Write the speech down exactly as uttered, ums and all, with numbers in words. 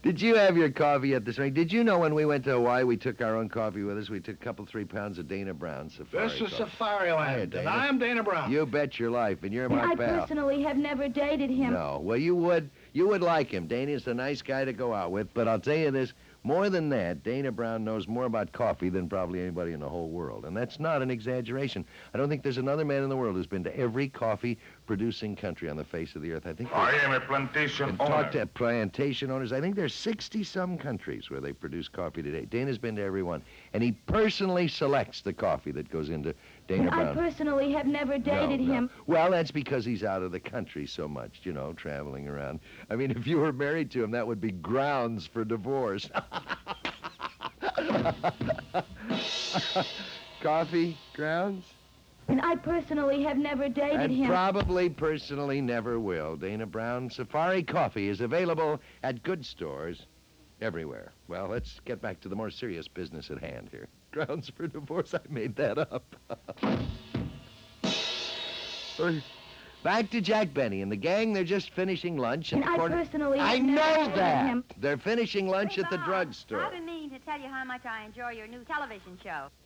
Did you have your coffee at the spring? Did you know when we went to Hawaii, we took our own coffee with us? We took a couple, three pounds of Dana Brown Safari This is coffee. Safari Hiya, Land, and Dana. I'm Dana Brown. You bet your life, and you're And my I pal. personally have never dated him. No. Well, you would you would like him. Dana's a nice guy to go out with, but I'll tell you this, more than that, Dana Brown knows more about coffee than probably anybody in the whole world, and that's not an exaggeration. I don't think there's another man in the world who's been to every coffee-producing country on the face of the earth. I think I am a plantation and owner. talk to plantation owners. I think there's sixty-some countries where they produce coffee today. Dana's been to every one, and he personally selects the coffee that goes into Dana And Brown. I personally have never dated No, no. him. Well, that's because he's out of the country so much, you know, traveling around. I mean, if you were married to him, that would be grounds for divorce. Coffee grounds? And I personally have never dated And him. probably personally never will. Dana Brown Safari Coffee is available at good stores everywhere. Well, let's get back to the more serious business at hand here. Grounds for divorce, I made that up. Back to Jack Benny and the gang. They're just finishing lunch. at And the I corner- personally I have never know dated that. him. They're finishing lunch Hey, at the Bob, drugstore. I've been meaning to tell you how much I enjoy your new television show.